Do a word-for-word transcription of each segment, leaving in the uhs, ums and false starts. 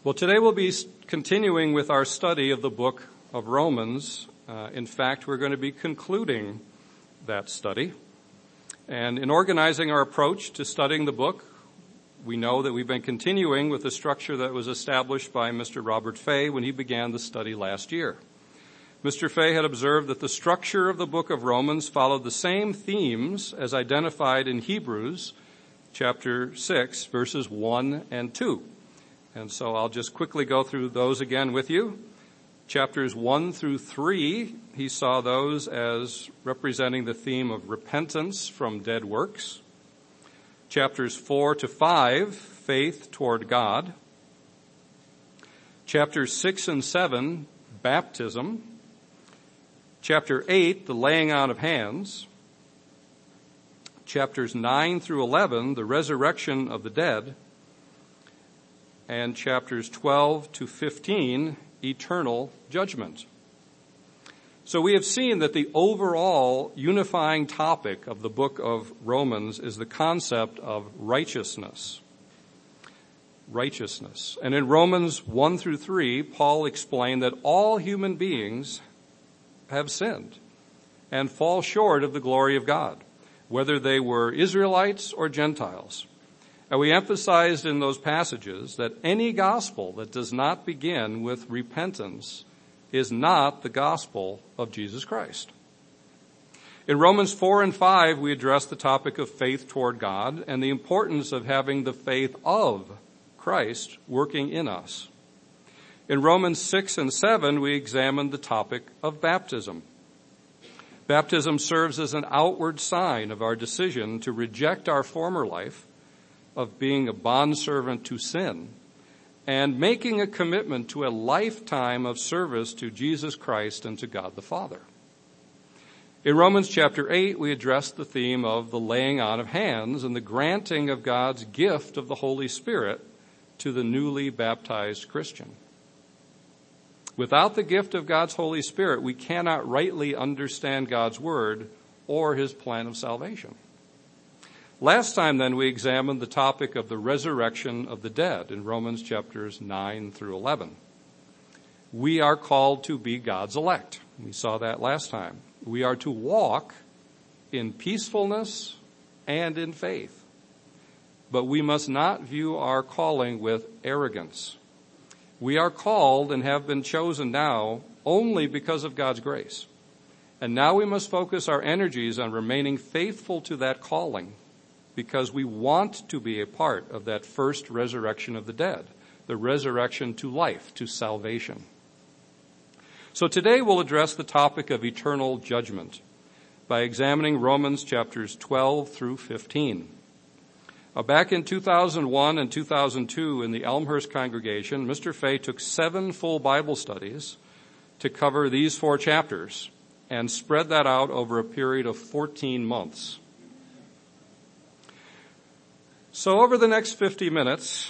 Well, today we'll be continuing with our study of the book of Romans. Uh, in fact, we're going to be concluding that study. And in organizing our approach to studying the book, we know that we've been continuing with the structure that was established by Mister Robert Fay when he began the study last year. Mister Fay had observed that the structure of the book of Romans followed the same themes as identified in Hebrews chapter six, verses one and two. And so I'll just quickly go through those again with you. Chapters one through three, he saw those as representing the theme of repentance from dead works. Chapters four to five, faith toward God. Chapters six and seven, baptism. Chapter eight, the laying on of hands. Chapters nine through eleven, the resurrection of the dead. And chapters twelve to fifteen, eternal judgment. So we have seen that the overall unifying topic of the book of Romans is the concept of righteousness. Righteousness. And in Romans one through three, Paul explained that all human beings have sinned and fall short of the glory of God, whether they were Israelites or Gentiles. And we emphasized in those passages that any gospel that does not begin with repentance is not the gospel of Jesus Christ. In Romans four and five, we addressed the topic of faith toward God and the importance of having the faith of Christ working in us. In Romans six and seven, we examined the topic of baptism. Baptism serves as an outward sign of our decision to reject our former life of being a bondservant to sin and making a commitment to a lifetime of service to Jesus Christ and to God the Father. In Romans chapter eight, we addressed the theme of the laying on of hands and the granting of God's gift of the Holy Spirit to the newly baptized Christian. Without the gift of God's Holy Spirit, we cannot rightly understand God's word or his plan of salvation. Last time, then, we examined the topic of the resurrection of the dead in Romans chapters nine through eleven. We are called to be God's elect. We saw that last time. We are to walk in peacefulness and in faith. But we must not view our calling with arrogance. We are called and have been chosen now only because of God's grace. And now we must focus our energies on remaining faithful to that calling, because we want to be a part of that first resurrection of the dead, the resurrection to life, to salvation. So today we'll address the topic of eternal judgment by examining Romans chapters twelve through fifteen. Now, back in two thousand one and two thousand two in the Elmhurst congregation, Mister Fay took seven full Bible studies to cover these four chapters and spread that out over a period of fourteen months. So over the next fifty minutes,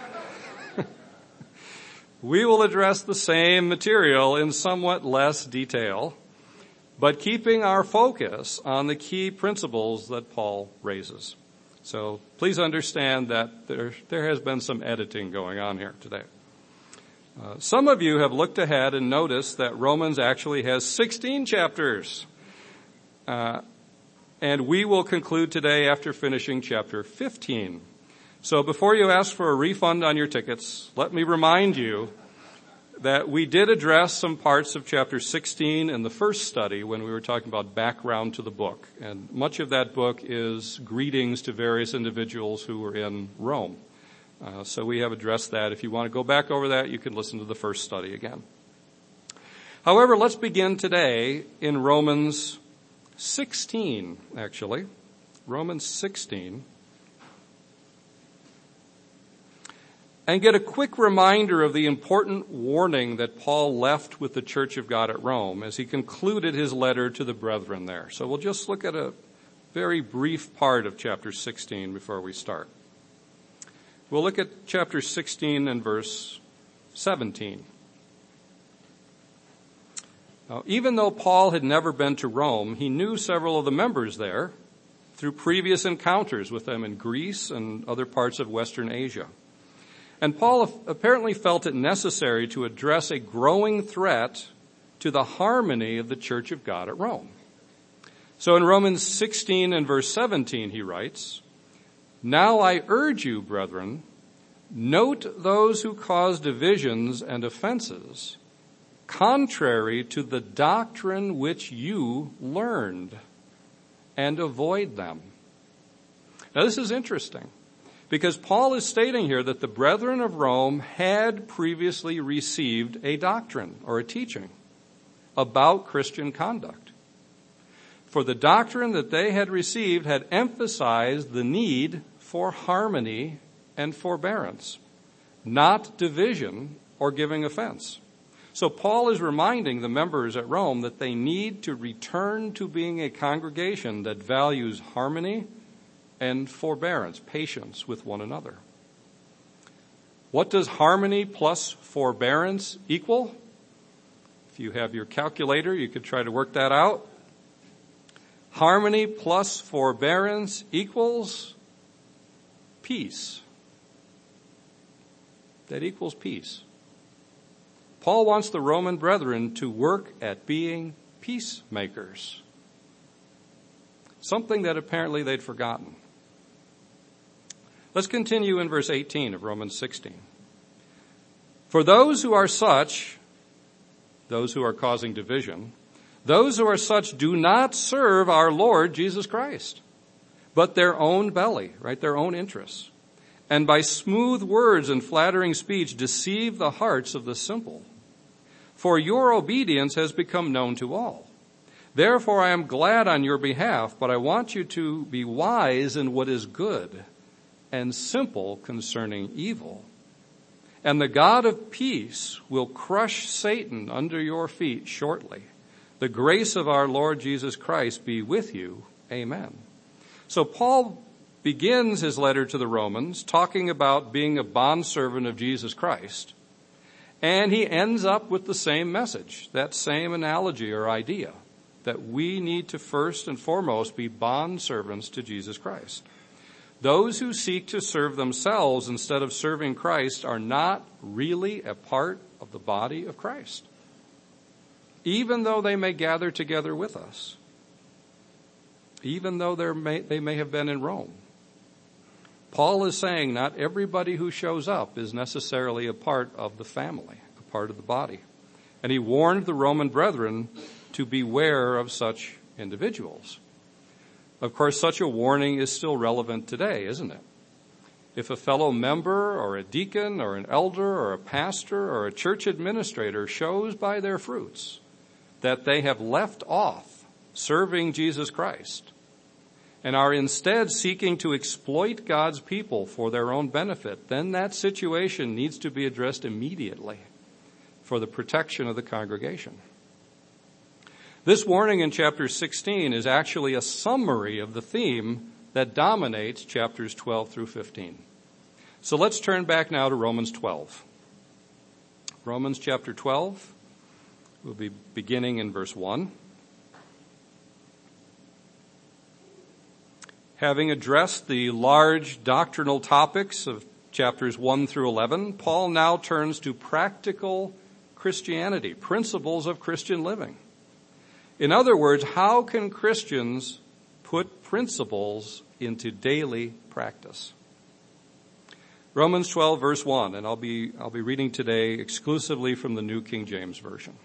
we will address the same material in somewhat less detail, but keeping our focus on the key principles that Paul raises. So please understand that there, there has been some editing going on here today. Uh, some of you have looked ahead and noticed that Romans actually has sixteen chapters. Uh, And we will conclude today after finishing chapter fifteen. So before you ask for a refund on your tickets, let me remind you that we did address some parts of chapter sixteen in the first study when we were talking about background to the book. And much of that book is greetings to various individuals who were in Rome. Uh, so we have addressed that. If you want to go back over that, you can listen to the first study again. However, let's begin today in Romans sixteen, actually. Romans sixteen. And get a quick reminder of the important warning that Paul left with the Church of God at Rome as he concluded his letter to the brethren there. So we'll just look at a very brief part of chapter sixteen before we start. We'll look at chapter sixteen and verse seventeen. Now, even though Paul had never been to Rome, he knew several of the members there through previous encounters with them in Greece and other parts of Western Asia. And Paul apparently felt it necessary to address a growing threat to the harmony of the Church of God at Rome. So in Romans sixteen and verse seventeen, he writes, "Now I urge you, brethren, note those who cause divisions and offenses, contrary to the doctrine which you learned, and avoid them." Now this is interesting, because Paul is stating here that the brethren of Rome had previously received a doctrine or a teaching about Christian conduct. For the doctrine that they had received had emphasized the need for harmony and forbearance, not division or giving offense. So Paul is reminding the members at Rome that they need to return to being a congregation that values harmony and forbearance, patience with one another. What does harmony plus forbearance equal? If you have your calculator, you could try to work that out. Harmony plus forbearance equals peace. That equals peace. Paul wants the Roman brethren to work at being peacemakers, something that apparently they'd forgotten. Let's continue in verse eighteen of Romans sixteen. "For those who are such," those who are causing division, "those who are such do not serve our Lord Jesus Christ, but their own belly," right, their own interests, "and by smooth words and flattering speech deceive the hearts of the simple. For your obedience has become known to all. Therefore I am glad on your behalf, but I want you to be wise in what is good and simple concerning evil. And the God of peace will crush Satan under your feet shortly. The grace of our Lord Jesus Christ be with you. Amen." So Paul begins his letter to the Romans talking about being a bondservant of Jesus Christ. And he ends up with the same message, that same analogy or idea, that we need to first and foremost be bondservants to Jesus Christ. Those who seek to serve themselves instead of serving Christ are not really a part of the body of Christ, even though they may gather together with us, even though may, they may have been in Rome. Paul is saying not everybody who shows up is necessarily a part of the family, a part of the body. And he warned the Roman brethren to beware of such individuals. Of course, such a warning is still relevant today, isn't it? If a fellow member or a deacon or an elder or a pastor or a church administrator shows by their fruits that they have left off serving Jesus Christ and are instead seeking to exploit God's people for their own benefit, then that situation needs to be addressed immediately for the protection of the congregation. This warning in chapter sixteen is actually a summary of the theme that dominates chapters twelve through fifteen. So let's turn back now to Romans twelve. Romans chapter twelve, we'll be beginning in verse one. Having addressed the large doctrinal topics of chapters one through eleven, Paul now turns to practical Christianity, principles of Christian living. In other words, how can Christians put principles into daily practice? Romans twelve, verse one, and I'll be, I'll be reading today exclusively from the New King James Version.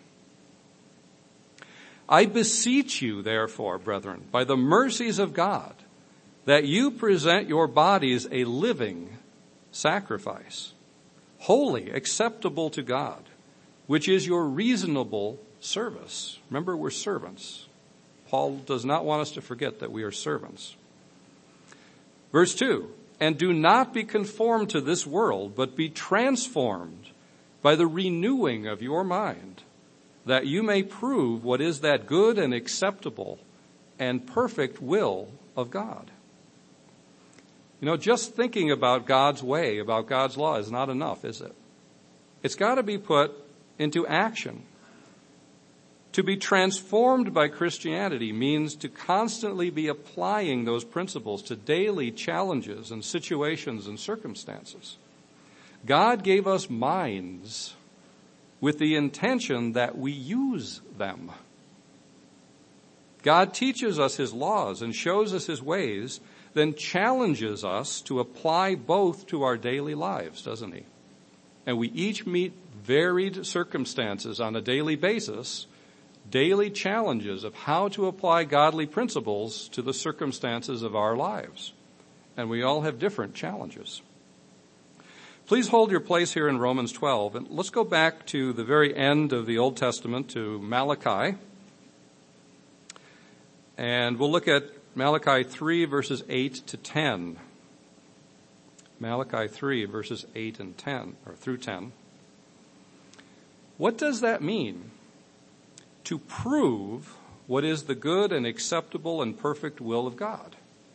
"I beseech you, therefore, brethren, by the mercies of God, that you present your bodies a living sacrifice, holy, acceptable to God, which is your reasonable service." Remember, we're servants. Paul does not want us to forget that we are servants. Verse two, "And do not be conformed to this world, but be transformed by the renewing of your mind, that you may prove what is that good and acceptable and perfect will of God." You know, just thinking about God's way, about God's law is not enough, is it? It's got to be put into action. To be transformed by Christianity means to constantly be applying those principles to daily challenges and situations and circumstances. God gave us minds with the intention that we use them. God teaches us his laws and shows us his ways, then challenges us to apply both to our daily lives, doesn't he? And we each meet varied circumstances on a daily basis, daily challenges of how to apply godly principles to the circumstances of our lives. And we all have different challenges. Please hold your place here in Romans twelve, and let's go back to the very end of the Old Testament, to Malachi. And we'll look at Malachi three, verses eight to ten. Malachi three, verses eight and ten, or through ten. What does that mean? To prove what is the good and acceptable and perfect will of God.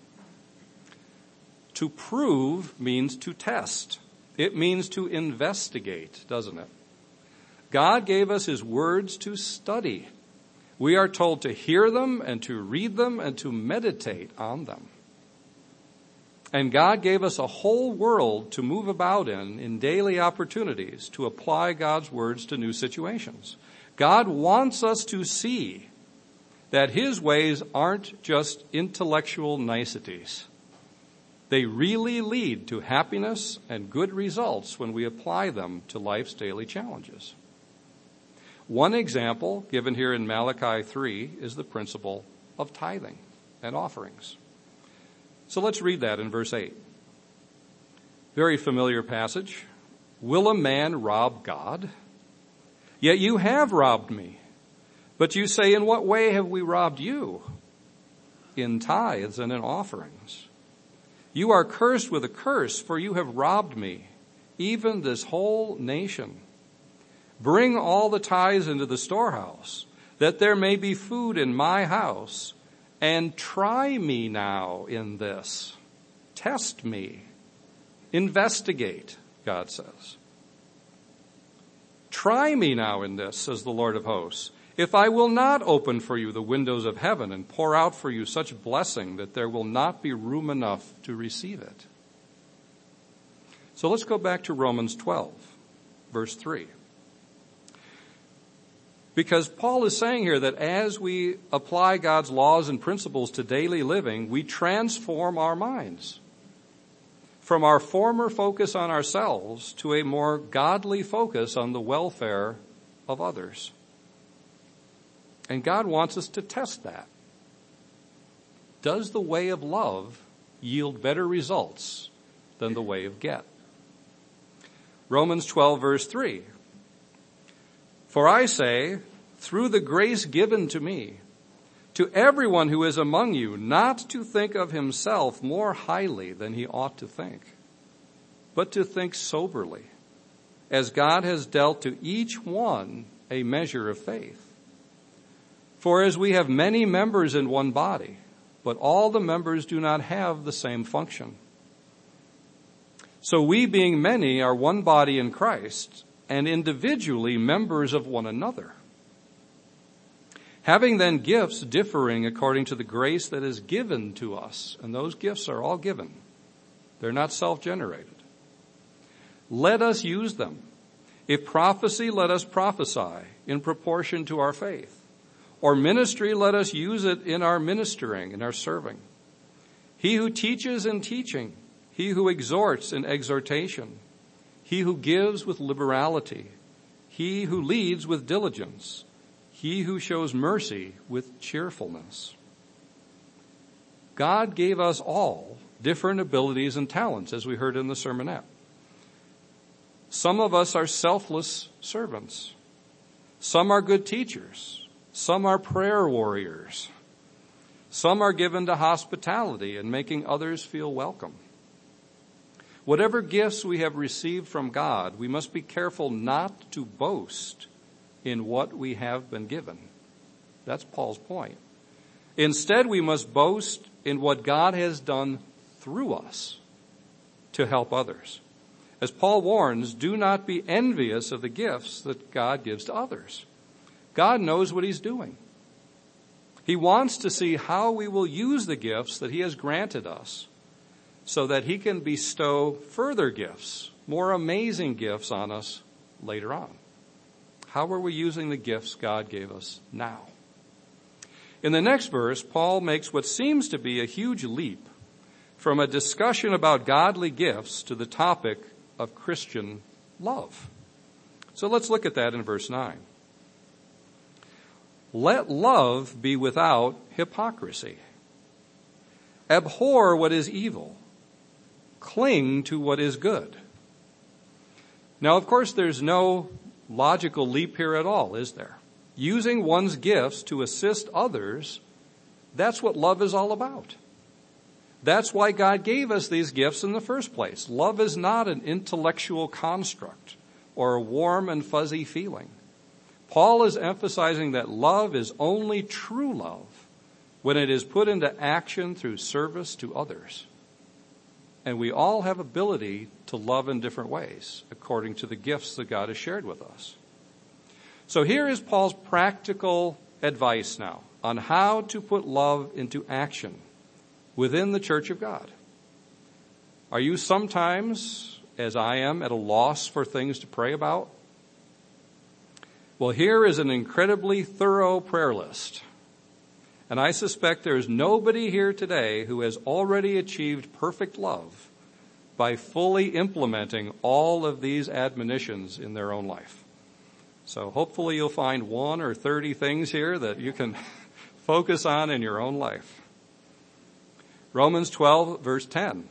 To prove means to test. It means to investigate, doesn't it? God gave us his words to study. We are told to hear them and to read them and to meditate on them. And God gave us a whole world to move about in, in daily opportunities to apply God's words to new situations. God wants us to see that his ways aren't just intellectual niceties. They really lead to happiness and good results when we apply them to life's daily challenges. One example given here in Malachi three is the principle of tithing and offerings. So let's read that in verse eight. Very familiar passage. Will a man rob God? Yet you have robbed me. But you say, in what way have we robbed you? In tithes and in offerings. You are cursed with a curse, for you have robbed me, even this whole nation. Bring all the tithes into the storehouse, that there may be food in my house, and try me now in this. Test me. Investigate, God says. Try me now in this, says the Lord of hosts, if I will not open for you the windows of heaven and pour out for you such blessing that there will not be room enough to receive it. So let's go back to Romans twelve, verse three. Because Paul is saying here that as we apply God's laws and principles to daily living, we transform our minds from our former focus on ourselves to a more godly focus on the welfare of others. And God wants us to test that. Does the way of love yield better results than the way of get? Romans twelve, verse three. For I say, through the grace given to me, to everyone who is among you, not to think of himself more highly than he ought to think, but to think soberly, as God has dealt to each one a measure of faith. For as we have many members in one body, but all the members do not have the same function. So we, being many, are one body in Christ, and individually members of one another. Having then gifts differing according to the grace that is given to us, and those gifts are all given. They're not self-generated. Let us use them. If prophecy, let us prophesy in proportion to our faith. Or ministry, let us use it in our ministering, in our serving. He who teaches in teaching, he who exhorts in exhortation, he who gives with liberality, he who leads with diligence, he who shows mercy with cheerfulness. God gave us all different abilities and talents, as we heard in the sermonette. Some of us are selfless servants. Some are good teachers. Some are prayer warriors. Some are given to hospitality and making others feel welcome. Whatever gifts we have received from God, we must be careful not to boast in what we have been given. That's Paul's point. Instead, we must boast in what God has done through us to help others. As Paul warns, do not be envious of the gifts that God gives to others. God knows what he's doing. He wants to see how we will use the gifts that he has granted us so that he can bestow further gifts more amazing gifts on us later on. How are we using the gifts God gave us now? In the next verse, Paul makes what seems to be a huge leap from a discussion about godly gifts to the topic of Christian love. So let's look at that in verse nine. Let love be without hypocrisy. Abhor what is evil. Cling to what is good. Now, of course, there's no logical leap here at all, is there? Using one's gifts to assist others, that's what love is all about. That's why God gave us these gifts in the first place. Love is not an intellectual construct or a warm and fuzzy feeling. Paul is emphasizing that love is only true love when it is put into action through service to others. And we all have ability to love in different ways according to the gifts that God has shared with us. So here is Paul's practical advice now on how to put love into action within the church of God. Are you sometimes, as I am, at a loss for things to pray about? Well, here is an incredibly thorough prayer list. And I suspect there is nobody here today who has already achieved perfect love by fully implementing all of these admonitions in their own life. So hopefully you'll find one or thirty things here that you can focus on in your own life. Romans twelve, verse ten.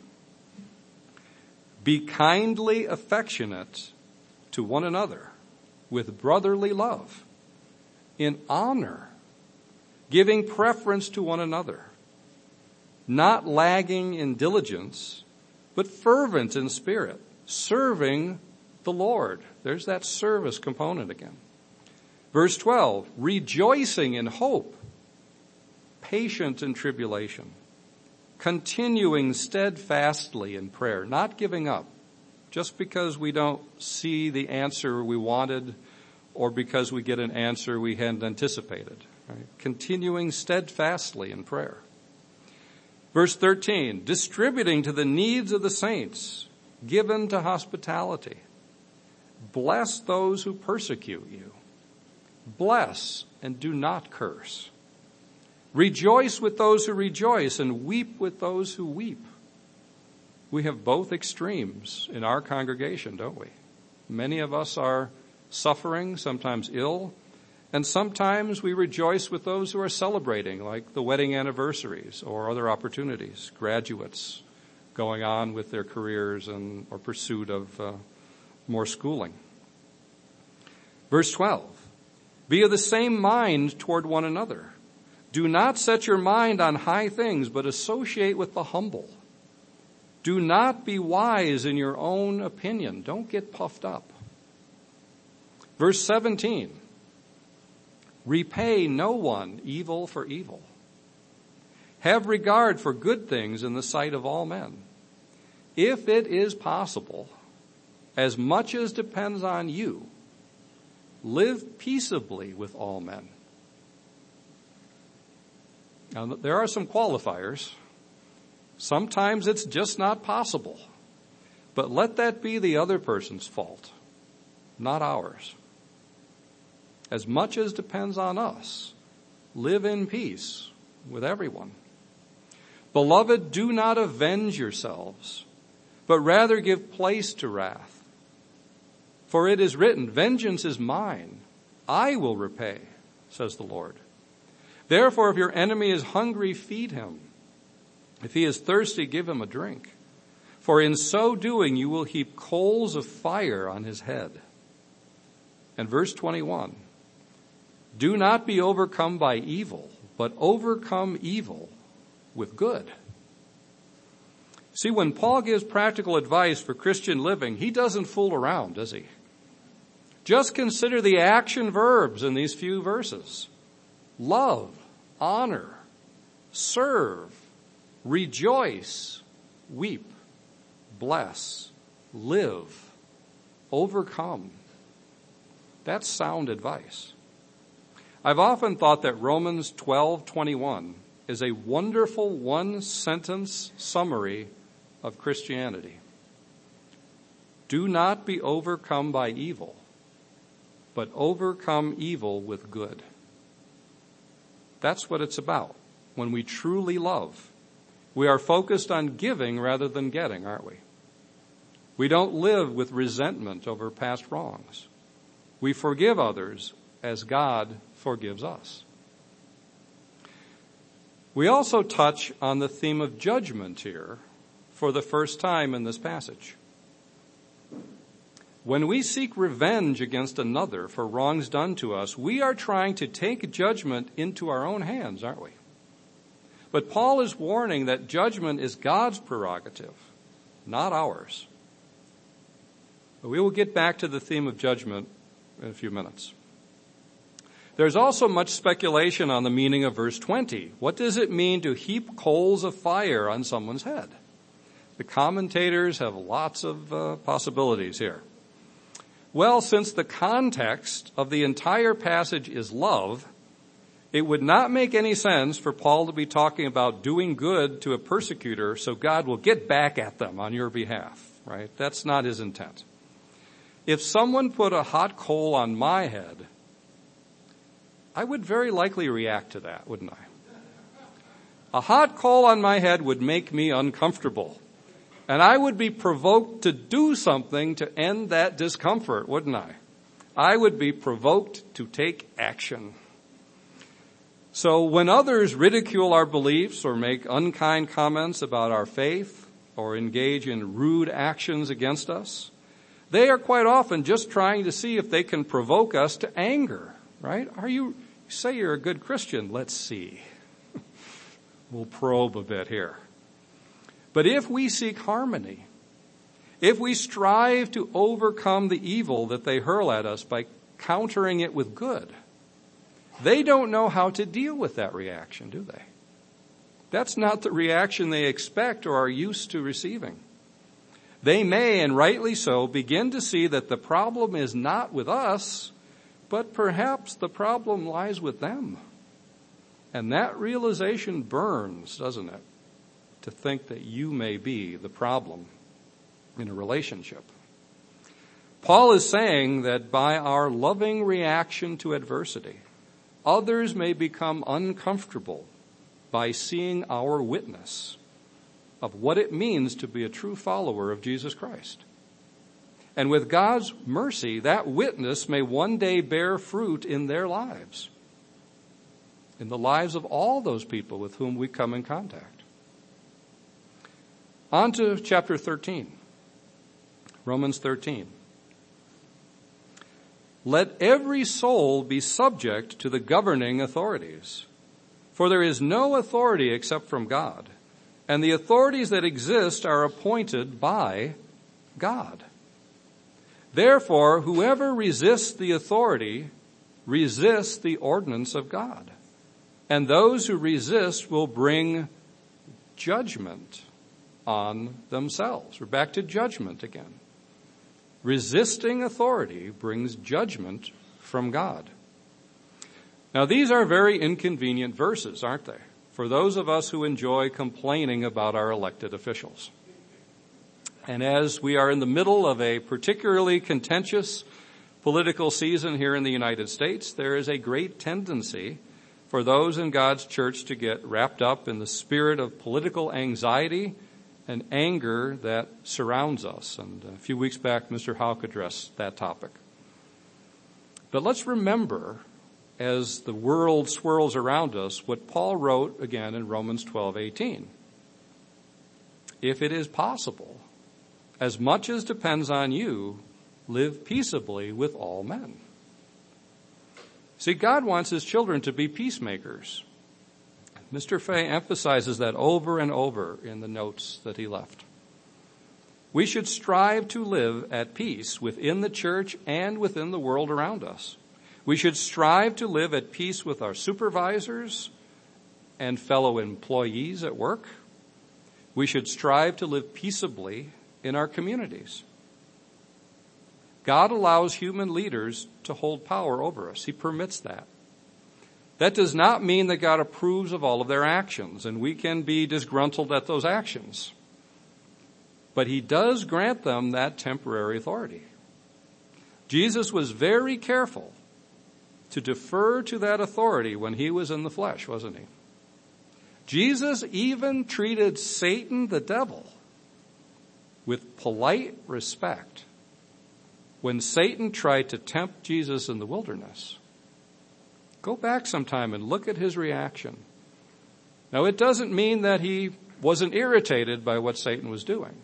Be kindly affectionate to one another with brotherly love, in honor, giving preference to one another, not lagging in diligence, but fervent in spirit, serving the Lord. There's that service component again. Verse twelve, rejoicing in hope, patient in tribulation, continuing steadfastly in prayer, not giving up, just because we don't see the answer we wanted or because we get an answer we hadn't anticipated. Right? Continuing steadfastly in prayer. Verse thirteen, distributing to the needs of the saints, given to hospitality. Bless those who persecute you. Bless and do not curse. Rejoice with those who rejoice and weep with those who weep. We have both extremes in our congregation, don't we? Many of us are suffering, sometimes ill, and sometimes we rejoice with those who are celebrating, like the wedding anniversaries or other opportunities, graduates going on with their careers and or pursuit of uh, more schooling. Verse twelve, be of the same mind toward one another. Do not set your mind on high things, but associate with the humble. Do not be wise in your own opinion. Don't get puffed up. Verse seventeen, repay no one evil for evil. Have regard for good things in the sight of all men. If it is possible, as much as depends on you, live peaceably with all men. Now, there are some qualifiers. Sometimes it's just not possible. But let that be the other person's fault, not ours. As much as depends on us, live in peace with everyone. Beloved, do not avenge yourselves, but rather give place to wrath. For it is written, vengeance is mine, I will repay, says the Lord. Therefore, if your enemy is hungry, feed him. If he is thirsty, give him a drink. For in so doing, you will heap coals of fire on his head. And verse twenty-one, do not be overcome by evil, but overcome evil with good. See, when Paul gives practical advice for Christian living, he doesn't fool around, does he? Just consider the action verbs in these few verses. Love, honor, serve, rejoice, weep, bless, live, overcome. That's sound advice. I've often thought that Romans twelve twenty-one is a wonderful one-sentence summary of Christianity. Do not be overcome by evil, but overcome evil with good. That's what it's about. When we truly love, we are focused on giving rather than getting, aren't we? We don't live with resentment over past wrongs. We forgive others as God forgives us. We also touch on the theme of judgment here for the first time in this passage. When we seek revenge against another for wrongs done to us, we are trying to take judgment into our own hands, aren't we? But Paul is warning that judgment is God's prerogative, not ours. But we will get back to the theme of judgment in a few minutes. There's also much speculation on the meaning of verse twenty. What does it mean to heap coals of fire on someone's head? The commentators have lots of uh, possibilities here. Well, since the context of the entire passage is love, it would not make any sense for Paul to be talking about doing good to a persecutor so God will get back at them on your behalf, right? That's not his intent. If someone put a hot coal on my head, I would very likely react to that, wouldn't I? A hot coal on my head would make me uncomfortable. And I would be provoked to do something to end that discomfort, wouldn't I? I would be provoked to take action. So when others ridicule our beliefs or make unkind comments about our faith or engage in rude actions against us, they are quite often just trying to see if they can provoke us to anger, right? Are you, you say you're a good Christian. Let's see. We'll probe a bit here. But if we seek harmony, if we strive to overcome the evil that they hurl at us by countering it with good, they don't know how to deal with that reaction, do they? That's not the reaction they expect or are used to receiving. They may, and rightly so, begin to see that the problem is not with us, but perhaps the problem lies with them. And that realization burns, doesn't it? To think that you may be the problem in a relationship. Paul is saying that by our loving reaction to adversity, others may become uncomfortable by seeing our witness of what it means to be a true follower of Jesus Christ. And with God's mercy, that witness may one day bear fruit in their lives, in the lives of all those people with whom we come in contact. On to chapter thirteen, Romans thirteen. Let every soul be subject to the governing authorities, for there is no authority except from God, and the authorities that exist are appointed by God. Therefore, whoever resists the authority resists the ordinance of God, and those who resist will bring judgment on themselves. We're back to judgment again. Resisting authority brings judgment from God. Now, these are very inconvenient verses, aren't they? For those of us who enjoy complaining about our elected officials. And as we are in the middle of a particularly contentious political season here in the United States, there is a great tendency for those in God's church to get wrapped up in the spirit of political anxiety and anger that surrounds us. And a few weeks back, Mister Houck addressed that topic. But let's remember, as the world swirls around us, what Paul wrote again in Romans twelve eighteen. If it is possible, as much as depends on you, live peaceably with all men. See, God wants his children to be peacemakers. Mister Fay emphasizes that over and over in the notes that he left. We should strive to live at peace within the church and within the world around us. We should strive to live at peace with our supervisors and fellow employees at work. We should strive to live peaceably in our communities. God allows human leaders to hold power over us. He permits that. That does not mean that God approves of all of their actions, and we can be disgruntled at those actions. but he does grant them that temporary authority. Jesus was very careful to defer to that authority when he was in the flesh, wasn't he? Jesus even treated Satan, the devil, with polite respect when Satan tried to tempt Jesus in the wilderness. Go back sometime and look at his reaction. Now, it doesn't mean that he wasn't irritated by what Satan was doing.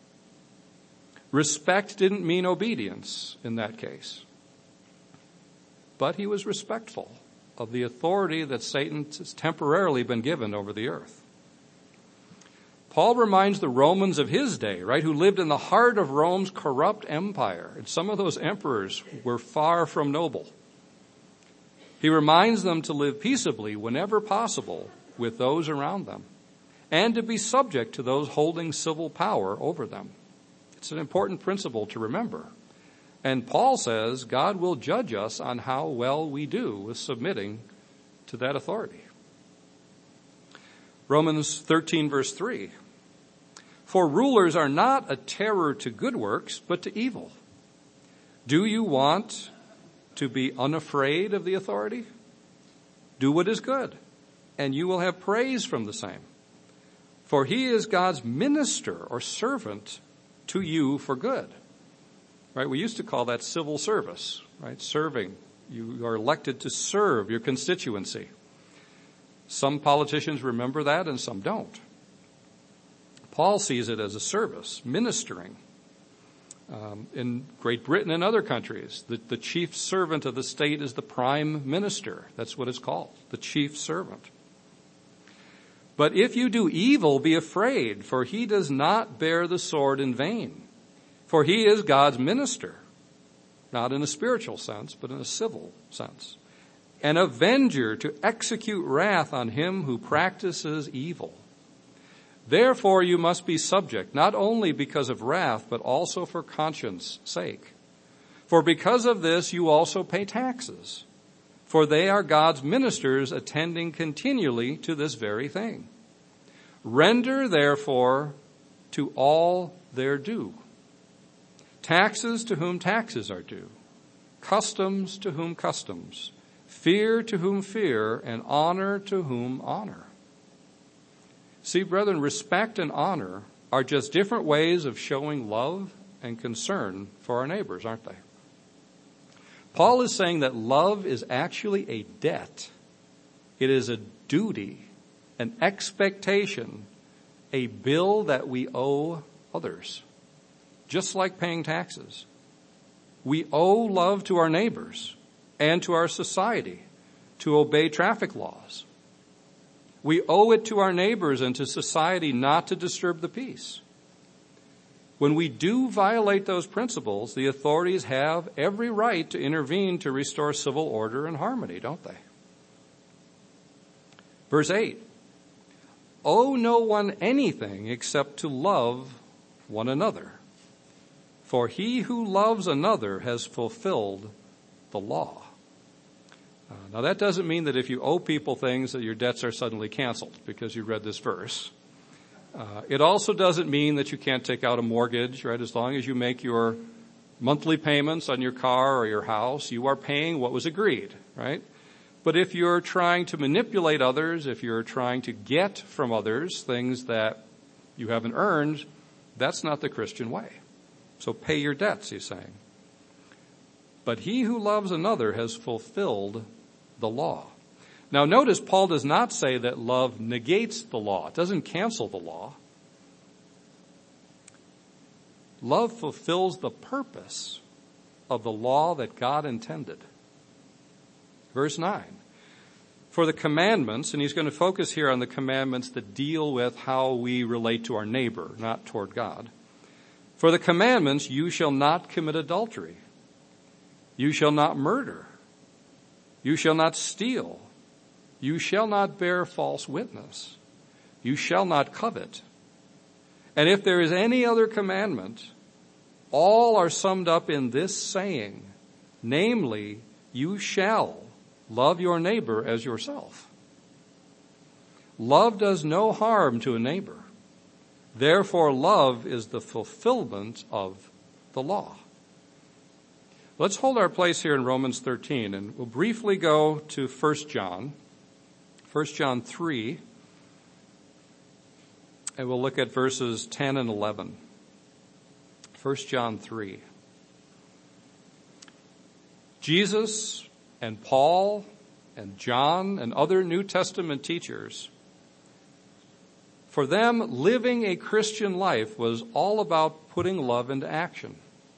Respect didn't mean obedience in that case. But he was respectful of the authority that Satan has temporarily been given over the earth. Paul reminds the Romans of his day, right, who lived in the heart of Rome's corrupt empire. And some of those emperors were far from noble. He reminds them to live peaceably whenever possible with those around them and to be subject to those holding civil power over them. It's an important principle to remember. And Paul says God will judge us on how well we do with submitting to that authority. Romans thirteen, verse three. For rulers are not a terror to good works, but to evil. Do you want to be unafraid of the authority? Do what is good, and you will have praise from the same. For he is God's minister or servant to you for good. Right? We used to call that civil service, right? Serving. You are elected to serve your constituency. Some politicians remember that and some don't. Paul sees it as a service, ministering. Um, in Great Britain and other countries, the, the chief servant of the state is the prime minister. That's what it's called, the chief servant. But if you do evil, be afraid, for he does not bear the sword in vain. For he is God's minister, not in a spiritual sense, but in a civil sense. An avenger to execute wrath on him who practices evil. Therefore you must be subject, not only because of wrath, but also for conscience' sake. For because of this you also pay taxes, for they are God's ministers attending continually to this very thing. Render therefore to all their due. Taxes to whom taxes are due, customs to whom customs, fear to whom fear, and honor to whom honor. See, brethren, respect and honor are just different ways of showing love and concern for our neighbors, aren't they? Paul is saying that love is actually a debt. It is a duty, an expectation, a bill that we owe others. Just like paying taxes. We owe love to our neighbors and to our society to obey traffic laws. We owe it to our neighbors and to society not to disturb the peace. When we do violate those principles, the authorities have every right to intervene to restore civil order and harmony, don't they? Verse eight. Owe no one anything except to love one another. For he who loves another has fulfilled the law. Uh, now that doesn't mean that if you owe people things that your debts are suddenly canceled because you read this verse. Uh, it also doesn't mean that you can't take out a mortgage, right? As long as you make your monthly payments on your car or your house, you are paying what was agreed, right? But if you're trying to manipulate others, if you're trying to get from others things that you haven't earned, that's not the Christian way. So pay your debts, he's saying. But he who loves another has fulfilled the law. Now notice Paul does not say that love negates the law. It doesn't cancel the law. Love fulfills the purpose of the law that God intended. Verse nine. For the commandments, and he's going to focus here on the commandments that deal with how we relate to our neighbor, not toward God. For the commandments, you shall not commit adultery. You shall not murder. You shall not steal. You shall not bear false witness. You shall not covet. And if there is any other commandment, all are summed up in this saying, namely, you shall love your neighbor as yourself. Love does no harm to a neighbor. Therefore, love is the fulfillment of the law. Let's hold our place here in Romans thirteen, and we'll briefly go to First John, First John three, and we'll look at verses ten and eleven. First John three. Jesus and Paul and John and other New Testament teachers, for them, living a Christian life was all about putting love into action.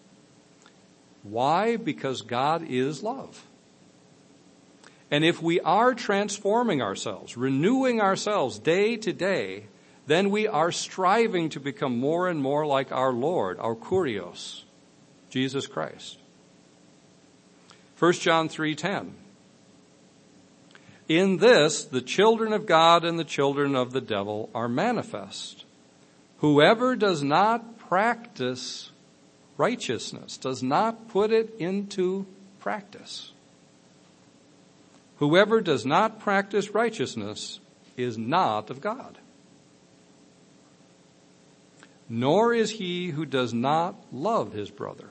Why? Because God is love. And if we are transforming ourselves, renewing ourselves day to day, then we are striving to become more and more like our Lord, our Kurios, Jesus Christ. First John three ten. In this, the children of God and the children of the devil are manifest. Whoever does not practice righteousness, does not put it into practice. Whoever does not practice righteousness is not of God. Nor is he who does not love his brother.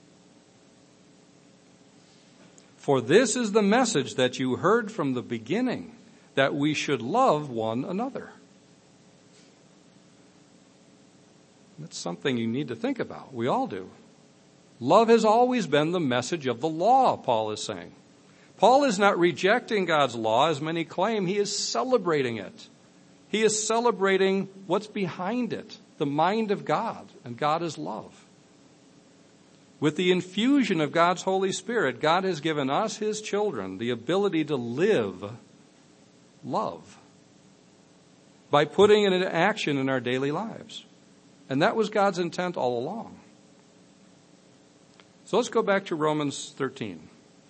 For this is the message that you heard from the beginning, that we should love one another. That's something you need to think about. We all do. Love has always been the message of the law, Paul is saying. Paul is not rejecting God's law, as many claim. He is celebrating it. He is celebrating what's behind it, the mind of God, and God is love. With the infusion of God's Holy Spirit, God has given us, his children, the ability to live love by putting it into action in our daily lives. And that was God's intent all along. So let's go back to Romans thirteen.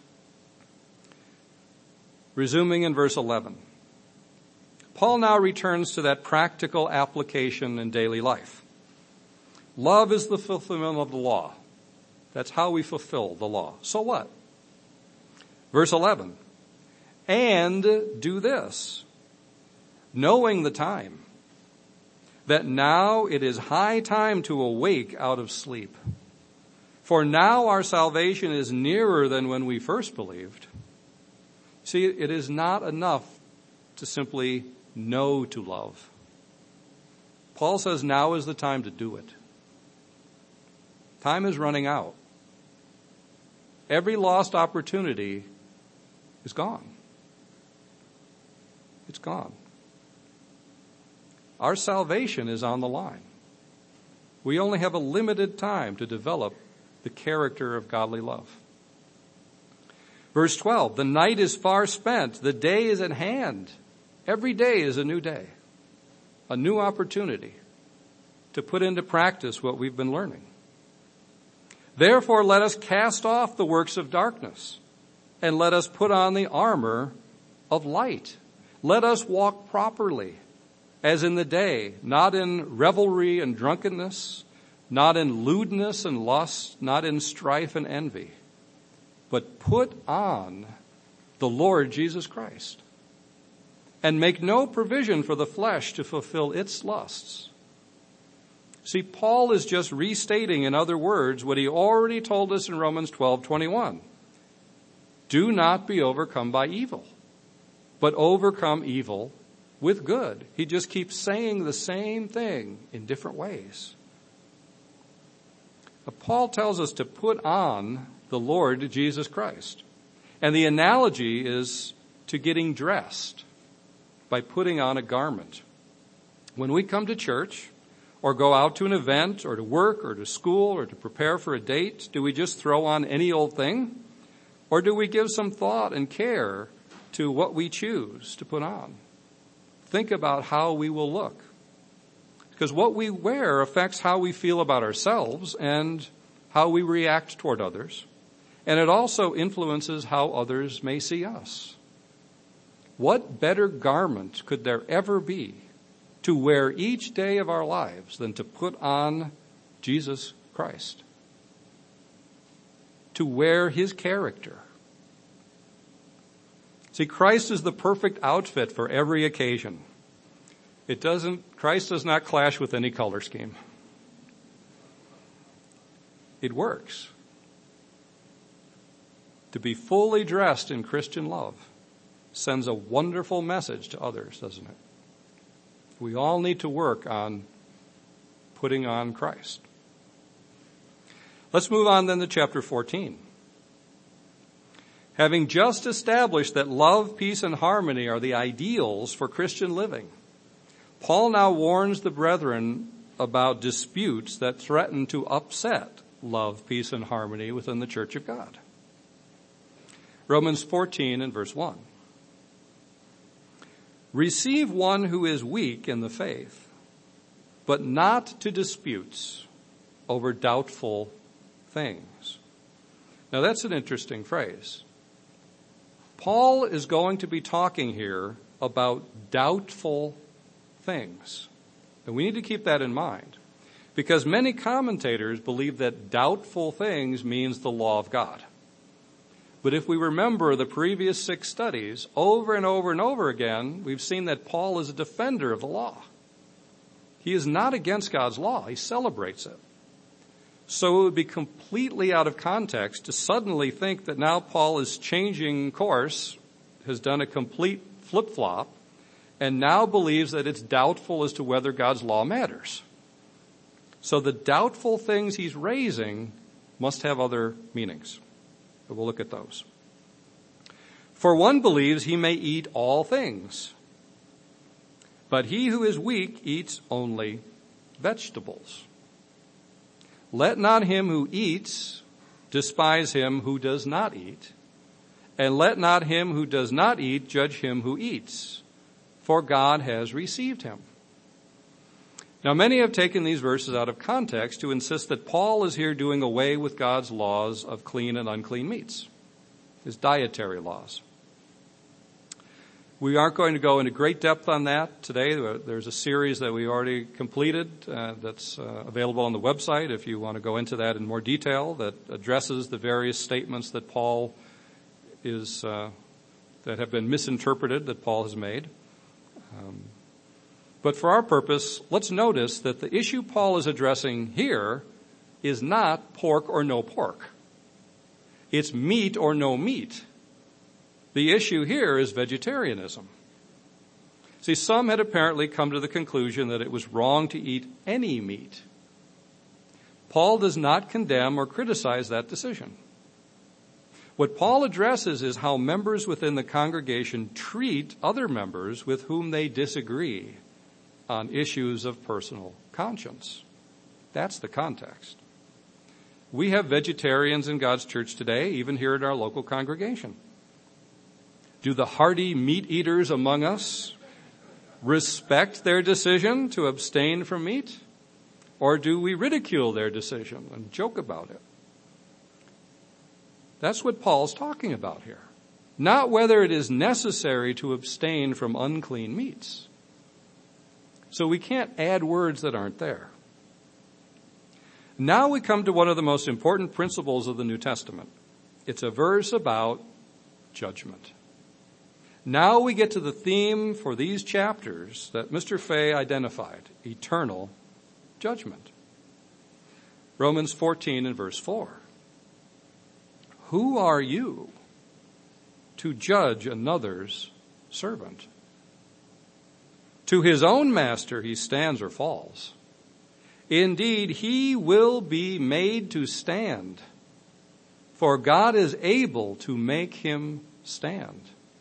Resuming in verse eleven. Paul now returns to that practical application in daily life. Love is the fulfillment of the law. That's how we fulfill the law. So what? Verse eleven. And do this, knowing the time, that now it is high time to awake out of sleep. For now our salvation is nearer than when we first believed. See, it is not enough to simply know to love. Paul says now is the time to do it. Time is running out. Every lost opportunity is gone. It's gone. Our salvation is on the line. We only have a limited time to develop the character of godly love. Verse twelve, the night is far spent, the day is at hand. Every day is a new day, a new opportunity to put into practice what we've been learning. Therefore, let us cast off the works of darkness and let us put on the armor of light. Let us walk properly as in the day, not in revelry and drunkenness, not in lewdness and lust, not in strife and envy, but put on the Lord Jesus Christ and make no provision for the flesh to fulfill its lusts. See, Paul is just restating, in other words, what he already told us in Romans twelve twenty-one. Do not be overcome by evil, but overcome evil with good. He just keeps saying the same thing in different ways. But Paul tells us to put on the Lord Jesus Christ. And the analogy is to getting dressed by putting on a garment. When we come to church or go out to an event or to work or to school or to prepare for a date, do we just throw on any old thing? Or do we give some thought and care to what we choose to put on? Think about how we will look. Because what we wear affects how we feel about ourselves and how we react toward others. And it also influences how others may see us. What better garment could there ever be to wear each day of our lives than to put on Jesus Christ? To wear his character. See, Christ is the perfect outfit for every occasion. It doesn't, Christ does not clash with any color scheme. It works. To be fully dressed in Christian love sends a wonderful message to others, doesn't it? We all need to work on putting on Christ. Let's move on then to chapter fourteen. Having just established that love, peace, and harmony are the ideals for Christian living, Paul now warns the brethren about disputes that threaten to upset love, peace, and harmony within the church of God. Romans fourteen and verse one. Receive one who is weak in the faith, but not to disputes over doubtful things. Now that's an interesting phrase. Paul is going to be talking here about doubtful things. And we need to keep that in mind, because many commentators believe that doubtful things means the law of God. But if we remember the previous six studies, over and over and over again, we've seen that Paul is a defender of the law. He is not against God's law. He celebrates it. So it would be completely out of context to suddenly think that now Paul is changing course, has done a complete flip-flop, and now believes that it's doubtful as to whether God's law matters. So the doubtful things he's raising must have other meanings. But we'll look at those. For one believes he may eat all things, but he who is weak eats only vegetables. Let not him who eats despise him who does not eat, and let not him who does not eat judge him who eats, for God has received him. Now, many have taken these verses out of context to insist that Paul is here doing away with God's laws of clean and unclean meats, his dietary laws. We aren't going to go into great depth on that today. There's a series that we already completed uh, that's uh, available on the website if you want to go into that in more detail, that addresses the various statements that Paul is, uh, that have been misinterpreted that Paul has made. Um, But for our purpose, let's notice that the issue Paul is addressing here is not pork or no pork. It's meat or no meat. The issue here is vegetarianism. See, some had apparently come to the conclusion that it was wrong to eat any meat. Paul does not condemn or criticize that decision. What Paul addresses is how members within the congregation treat other members with whom they disagree on issues of personal conscience. That's the context. We have vegetarians in God's church today, even here at our local congregation. Do the hardy meat eaters among us respect their decision to abstain from meat? Or do we ridicule their decision and joke about it? That's what Paul's talking about here. Not whether it is necessary to abstain from unclean meats. So we can't add words that aren't there. Now we come to one of the most important principles of the New Testament. It's a verse about judgment. Now we get to the theme for these chapters that Mister Fay identified, eternal judgment. Romans fourteen and verse four. Who are you to judge another's servant? To his own master he stands or falls. Indeed, he will be made to stand, for God is able to make him stand.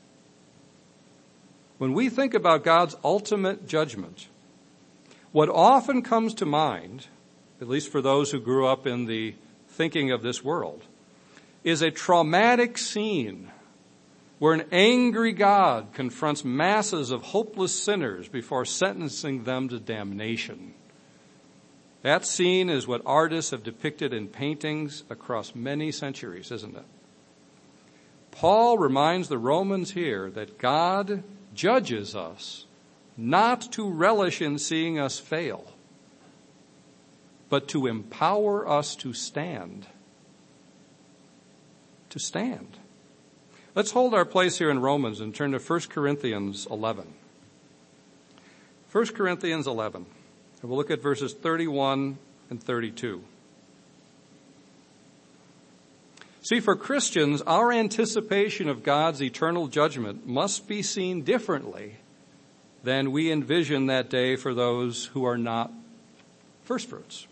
When we think about God's ultimate judgment, what often comes to mind, at least for those who grew up in the thinking of this world, is a traumatic scene where an angry God confronts masses of hopeless sinners before sentencing them to damnation. That scene is what artists have depicted in paintings across many centuries, isn't it? Paul reminds the Romans here that God judges us not to relish in seeing us fail, but to empower us to stand. To stand. Let's hold our place here in Romans and turn to First Corinthians eleven. First Corinthians eleven. And we'll look at verses thirty-one and thirty-two. See, for Christians, our anticipation of God's eternal judgment must be seen differently than we envision that day for those who are not firstfruits.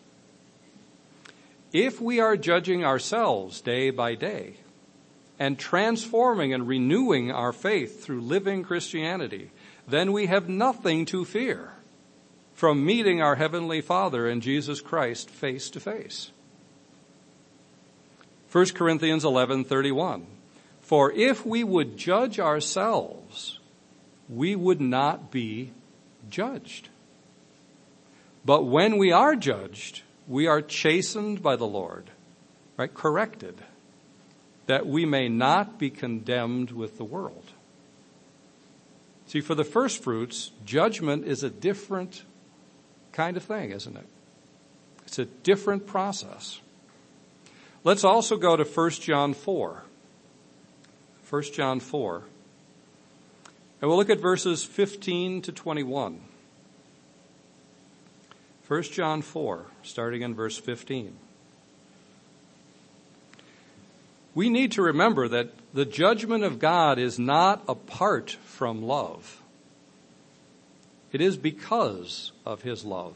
If we are judging ourselves day by day and transforming and renewing our faith through living Christianity, then we have nothing to fear from meeting our Heavenly Father and Jesus Christ face to face. First Corinthians eleven thirty-one. For if we would judge ourselves, we would not be judged. But when we are judged, we are chastened by the Lord, right? Corrected, that we may not be condemned with the world. See, for the first fruits, judgment is a different kind of thing, isn't it? It's a different process. Let's also go to First John four. First John four. And we'll look at verses fifteen to twenty-one. First John four, starting in verse fifteen. We need to remember that the judgment of God is not apart from love. It is because of his love.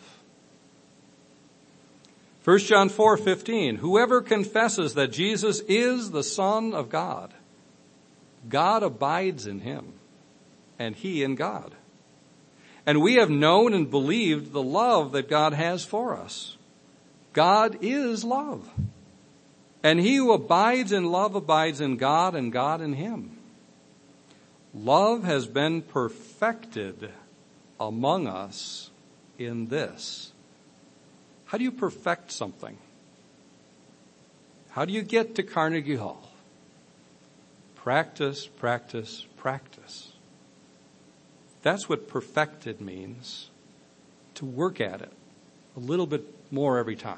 First John four fifteen, whoever confesses that Jesus is the Son of God, God abides in him, and he in God. And we have known and believed the love that God has for us. God is love. And he who abides in love abides in God, and God in him. Love has been perfected among us in this. How do you perfect something? How do you get to Carnegie Hall? Practice, practice, practice. That's what perfected means, to work at it a little bit more every time.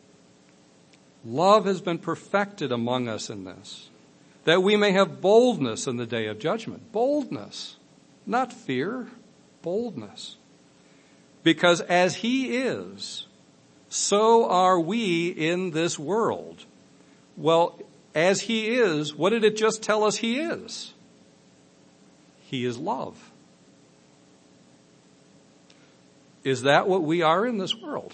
Love has been perfected among us in this, that we may have boldness in the day of judgment. Boldness, not fear, boldness. Because as he is, so are we in this world. Well, as he is, what did it just tell us he is? He is love. Is that what we are in this world?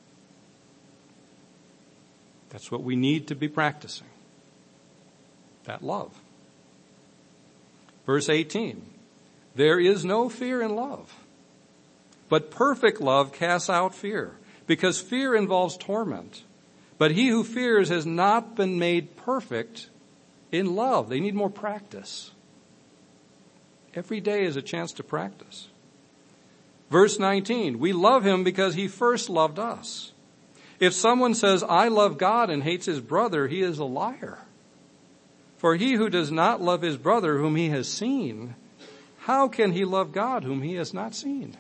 That's what we need to be practicing. That love. Verse eighteen. There is no fear in love, but perfect love casts out fear, because fear involves torment. But he who fears has not been made perfect in love. They need more practice. Every day is a chance to practice. Verse nineteen, we love him because he first loved us. If someone says, I love God and hates his brother, he is a liar. For he who does not love his brother whom he has seen, how can he love God whom he has not seen?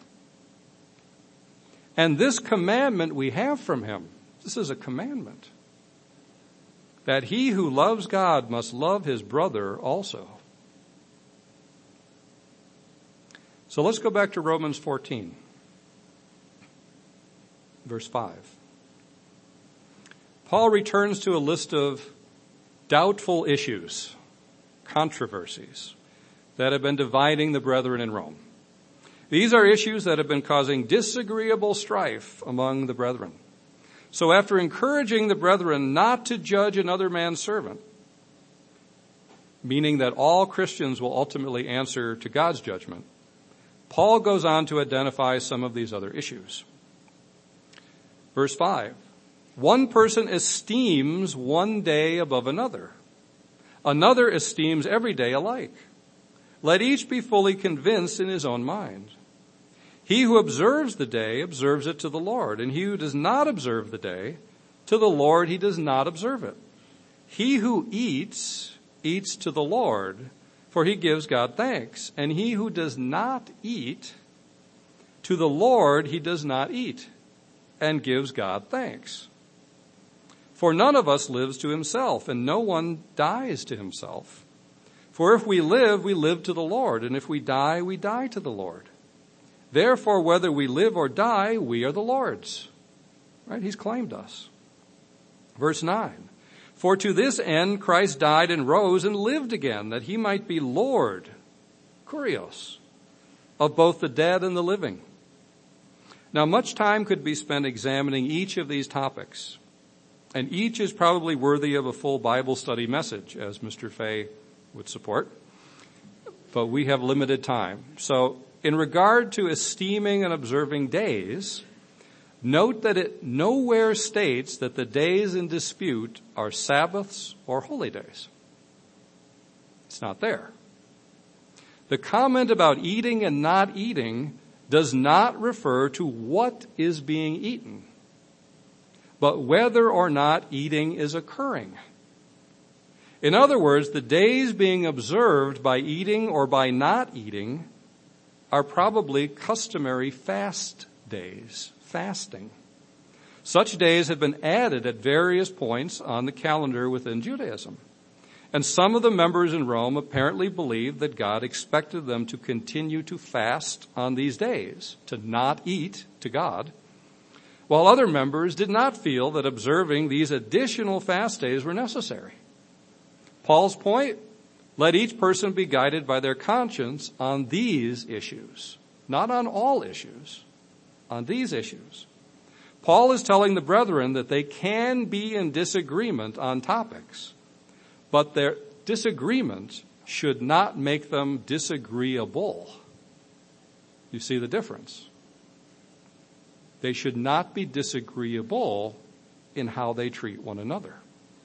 And this commandment we have from him, this is a commandment, that he who loves God must love his brother also. So let's go back to Romans fourteen, verse five. Paul returns to a list of doubtful issues, controversies that have been dividing the brethren in Rome. These are issues that have been causing disagreeable strife among the brethren. So after encouraging the brethren not to judge another man's servant, meaning that all Christians will ultimately answer to God's judgment, Paul goes on to identify some of these other issues. Verse five, one person esteems one day above another. Another esteems every day alike. Let each be fully convinced in his own mind. He who observes the day observes it to the Lord, and he who does not observe the day, to the Lord he does not observe it. He who eats, eats to the Lord, for he gives God thanks. And he who does not eat, to the Lord he does not eat, and gives God thanks. For none of us lives to himself, and no one dies to himself. For if we live, we live to the Lord, and if we die, we die to the Lord. Therefore, whether we live or die, we are the Lord's. Right? He's claimed us. Verse nine. For to this end Christ died and rose and lived again, that he might be Lord, Kurios, of both the dead and the living. Now, much time could be spent examining each of these topics, and each is probably worthy of a full Bible study message, as Mister Fay would support, but we have limited time. So, in regard to esteeming and observing days, note that it nowhere states that the days in dispute are Sabbaths or holy days. It's not there. The comment about eating and not eating does not refer to what is being eaten, but whether or not eating is occurring. In other words, the days being observed by eating or by not eating are probably customary fast days, fasting. Such days have been added at various points on the calendar within Judaism. And some of the members in Rome apparently believed that God expected them to continue to fast on these days, to not eat to God, while other members did not feel that observing these additional fast days were necessary. Paul's point, let each person be guided by their conscience on these issues, not on all issues, on these issues. Paul is telling the brethren that they can be in disagreement on topics, but their disagreement should not make them disagreeable. You see the difference? They should not be disagreeable in how they treat one another.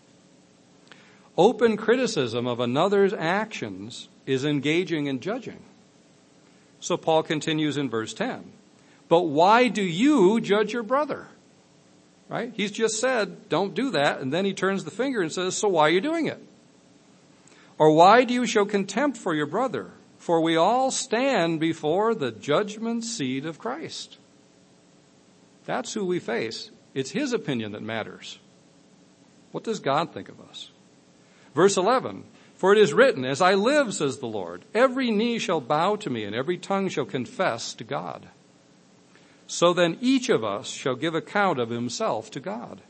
Open criticism of another's actions is engaging in judging. So Paul continues in verse ten. But why do you judge your brother? Right? He's just said, don't do that. And then he turns the finger and says, so why are you doing it? Or why do you show contempt for your brother? For we all stand before the judgment seat of Christ. That's who we face. It's his opinion that matters. What does God think of us? Verse eleven, for it is written, as I live, says the Lord, every knee shall bow to me and every tongue shall confess to God. So then each of us shall give account of himself to God.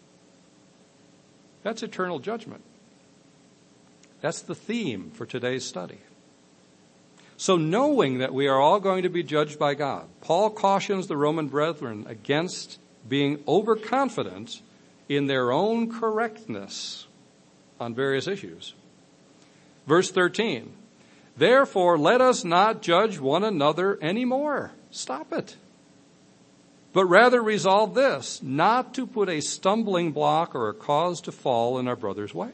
That's eternal judgment. That's the theme for today's study. So knowing that we are all going to be judged by God, Paul cautions the Roman brethren against being overconfident in their own correctness on various issues. Verse thirteen, therefore let us not judge one another anymore. Stop it. But rather resolve this, not to put a stumbling block or a cause to fall in our brother's way.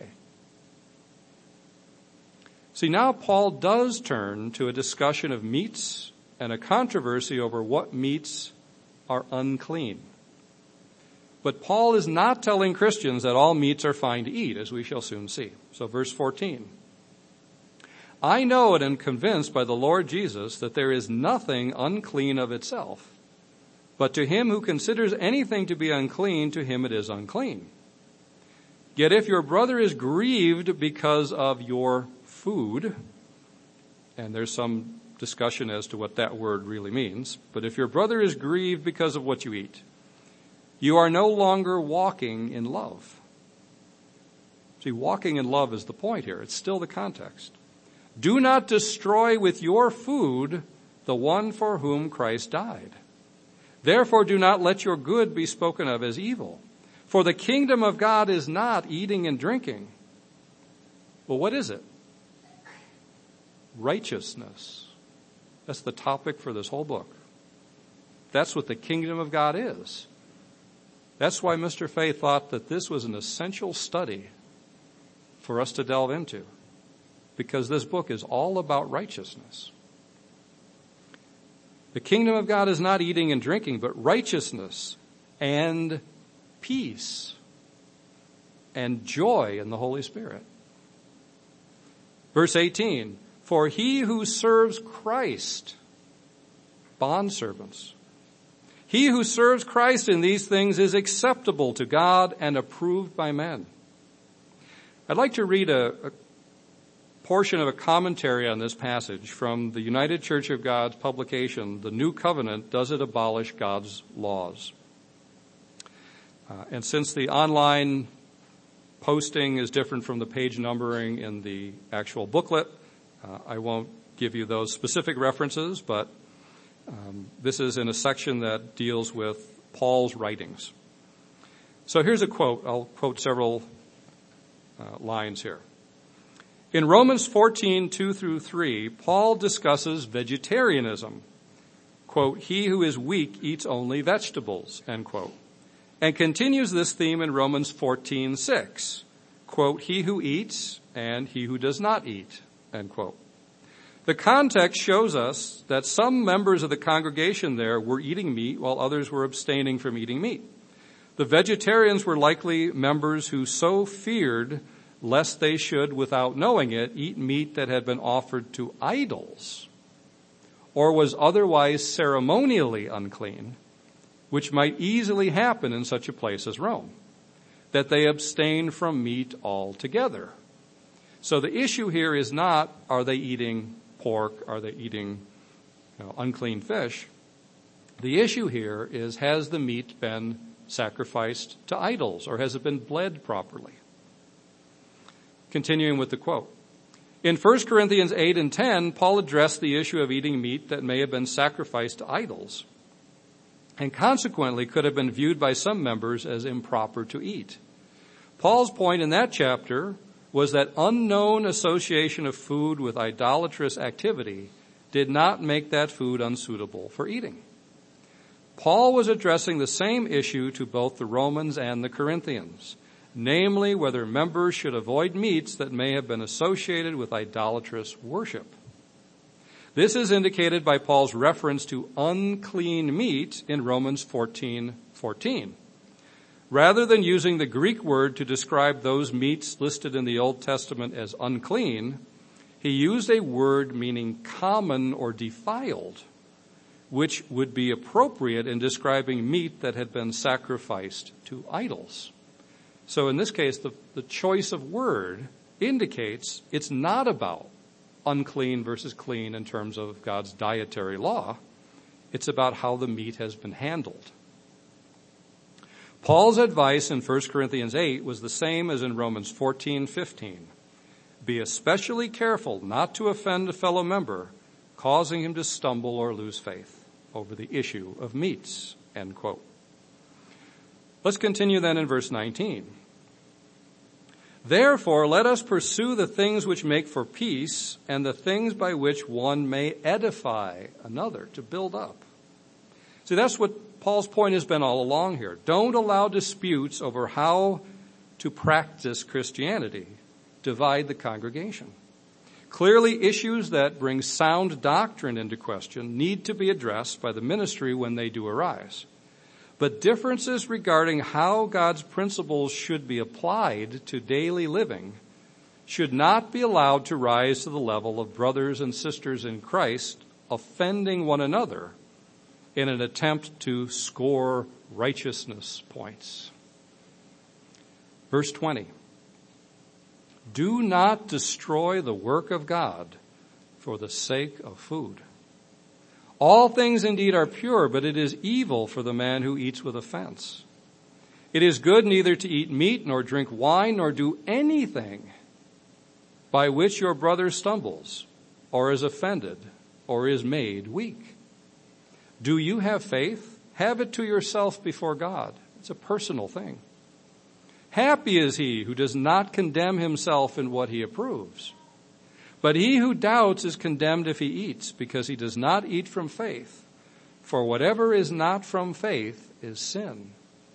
See, now Paul does turn to a discussion of meats and a controversy over what meats are unclean. But Paul is not telling Christians that all meats are fine to eat, as we shall soon see. So verse fourteen. I know and am convinced by the Lord Jesus that there is nothing unclean of itself, but to him who considers anything to be unclean, to him it is unclean. Yet if your brother is grieved because of your food, and there's some discussion as to what that word really means, but if your brother is grieved because of what you eat, you are no longer walking in love. See, walking in love is the point here. It's still the context. Do not destroy with your food the one for whom Christ died. Therefore, do not let your good be spoken of as evil. For the kingdom of God is not eating and drinking. Well, what is it? Righteousness. That's the topic for this whole book. That's what the kingdom of God is. That's why Mister Fay thought that this was an essential study for us to delve into, because this book is all about righteousness. The kingdom of God is not eating and drinking, but righteousness and peace and joy in the Holy Spirit. Verse eighteen, for he who serves Christ, bondservants, he who serves Christ in these things is acceptable to God and approved by men. I'd like to read a, a portion of a commentary on this passage from the United Church of God's publication, The New Covenant, Does It Abolish God's Laws? Uh, and since the online posting is different from the page numbering in the actual booklet, uh, I won't give you those specific references, but um, this is in a section that deals with Paul's writings. So here's a quote. I'll quote several uh, lines here. In Romans fourteen, two through three, Paul discusses vegetarianism. Quote, he who is weak eats only vegetables, end quote. And continues this theme in Romans fourteen, six. Quote, he who eats and he who does not eat, end quote. The context shows us that some members of the congregation there were eating meat while others were abstaining from eating meat. The vegetarians were likely members who so feared lest they should, without knowing it, eat meat that had been offered to idols or was otherwise ceremonially unclean, which might easily happen in such a place as Rome, that they abstain from meat altogether. So the issue here is not, are they eating pork, are they eating you know, unclean fish? The issue here is, has the meat been sacrificed to idols, or has it been bled properly? Continuing with the quote. In First Corinthians eight and ten, Paul addressed the issue of eating meat that may have been sacrificed to idols, and consequently could have been viewed by some members as improper to eat. Paul's point in that chapter was that unknown association of food with idolatrous activity did not make that food unsuitable for eating. Paul was addressing the same issue to both the Romans and the Corinthians, namely whether members should avoid meats that may have been associated with idolatrous worship. This is indicated by Paul's reference to unclean meat in Romans fourteen fourteen. Rather than using the Greek word to describe those meats listed in the Old Testament as unclean, he used a word meaning common or defiled, which would be appropriate in describing meat that had been sacrificed to idols. So in this case, the, the choice of word indicates it's not about unclean versus clean in terms of God's dietary law. It's about how the meat has been handled. Paul's advice in First Corinthians eight was the same as in Romans fourteen fifteen. Be especially careful not to offend a fellow member, causing him to stumble or lose faith over the issue of meats, end quote. Let's continue then in verse nineteen. Therefore, let us pursue the things which make for peace and the things by which one may edify another, to build up. See, that's what Paul's point has been all along here. Don't allow disputes over how to practice Christianity divide the congregation. Clearly, issues that bring sound doctrine into question need to be addressed by the ministry when they do arise. But differences regarding how God's principles should be applied to daily living should not be allowed to rise to the level of brothers and sisters in Christ offending one another in an attempt to score righteousness points. Verse twenty. Do not destroy the work of God for the sake of food. All things indeed are pure, but it is evil for the man who eats with offense. It is good neither to eat meat, nor drink wine, nor do anything by which your brother stumbles, or is offended, or is made weak. Do you have faith? Have it to yourself before God. It's a personal thing. Happy is he who does not condemn himself in what he approves. But he who doubts is condemned if he eats, because he does not eat from faith. For whatever is not from faith is sin.